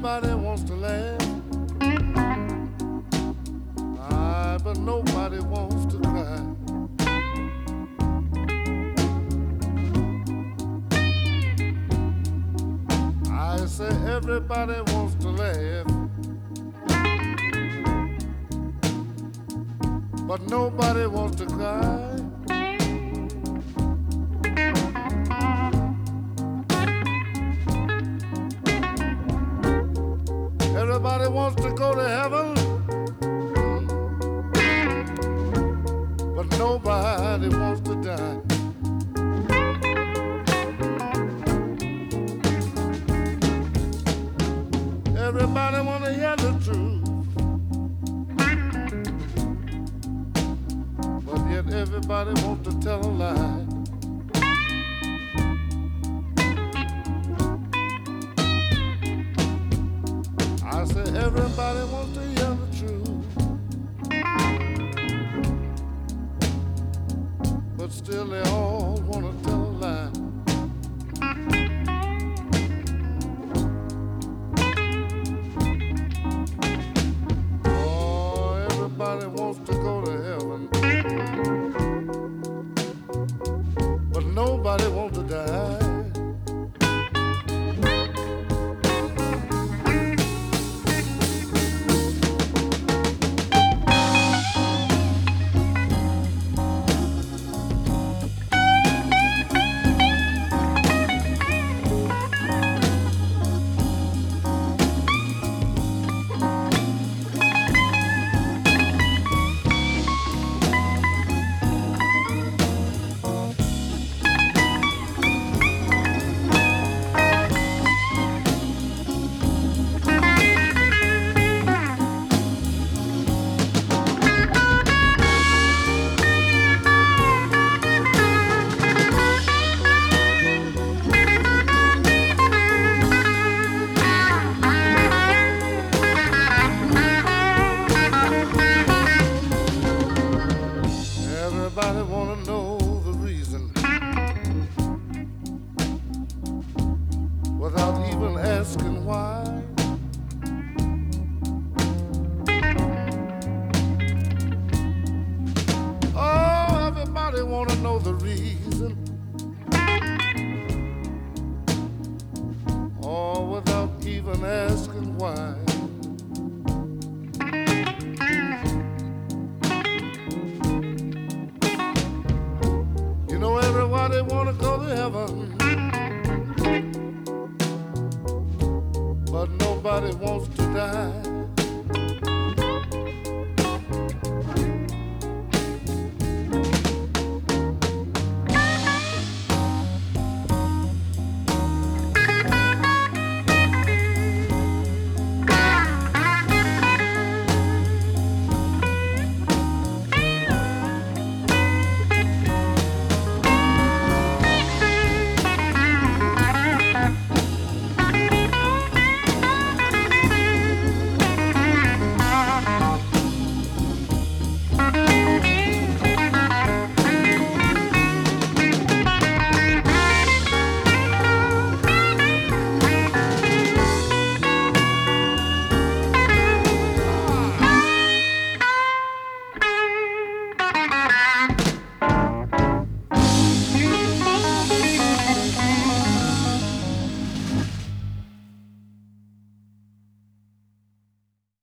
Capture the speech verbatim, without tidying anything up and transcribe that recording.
Everybody wants to laugh, ah, but nobody wants to cry. I say everybody wants to laugh, but nobody wants to cry. Everybody wants to go to heaven, but nobody wants to die. Everybody want to hear the truth, but yet everybody wants to tell a lie. I say everybody wants to hear the truth, but still they all want to tell a lie. Oh, everybody wants to go to heaven, but nobody wants to die. Everybody wanna know the reason without even asking why. Oh, everybody wanna know the reason, oh, without even asking why. Everybody wanna go to heaven, but nobody wants to die.